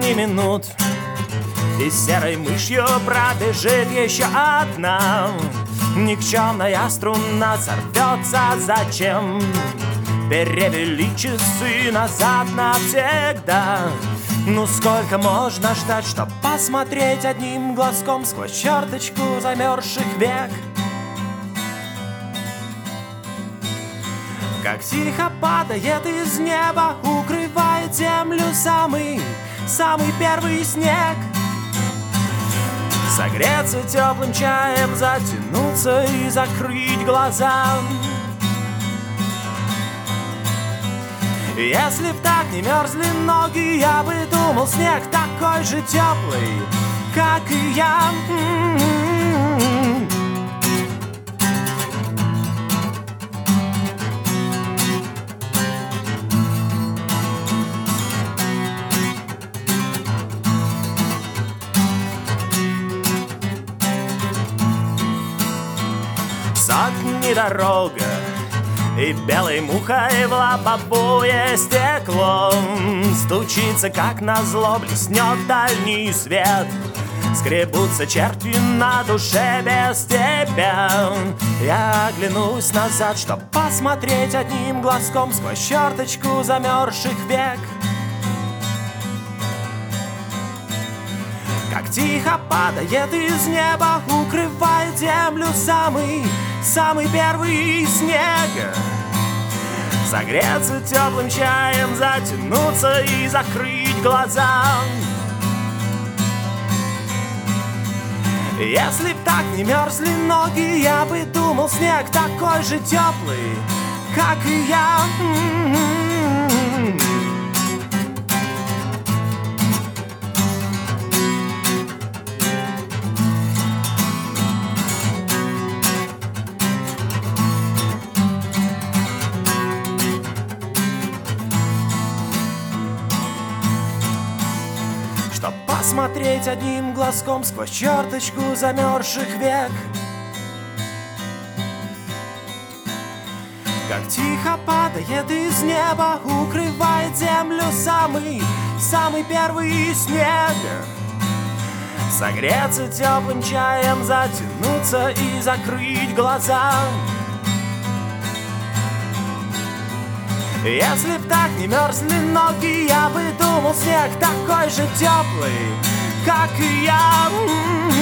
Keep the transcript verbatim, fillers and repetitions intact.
сотни минут, и серой мышью пробежит еще одна. Никчемная струна сорвется, зачем? Перевели часы назад навсегда. Ну сколько можно ждать, чтоб посмотреть одним глазком сквозь черточку замерзших век? Как тихо падает из неба, укрывает землю самый, самый первый снег. Согреться теплым чаем, затянуться и закрыть глаза. Если б так не мерзли ноги, я бы думал, снег такой же теплый, как и я. Сотни дорога и белой мухой в лобовое стекло стучится, как назло, блеснет дальний свет. Скребутся черти на душе без тебя. Я оглянусь назад, чтоб посмотреть одним глазком сквозь черточку замерзших век. Как тихо падает из неба, укрывает землю самый, самый первый снег. Согреться теплым чаем, затянуться и закрыть глаза. Если б так не мерзли ноги, я бы думал, снег такой же теплый, как и я. Чтоб посмотреть одним глазком сквозь черточку замерзших век. Как тихо падает из неба, укрывает землю самый, самый первый снег. Согреться теплым чаем, затянуться и закрыть глаза. Если б так не мерзли ноги, я бы думал, снег такой же теплый, как и я.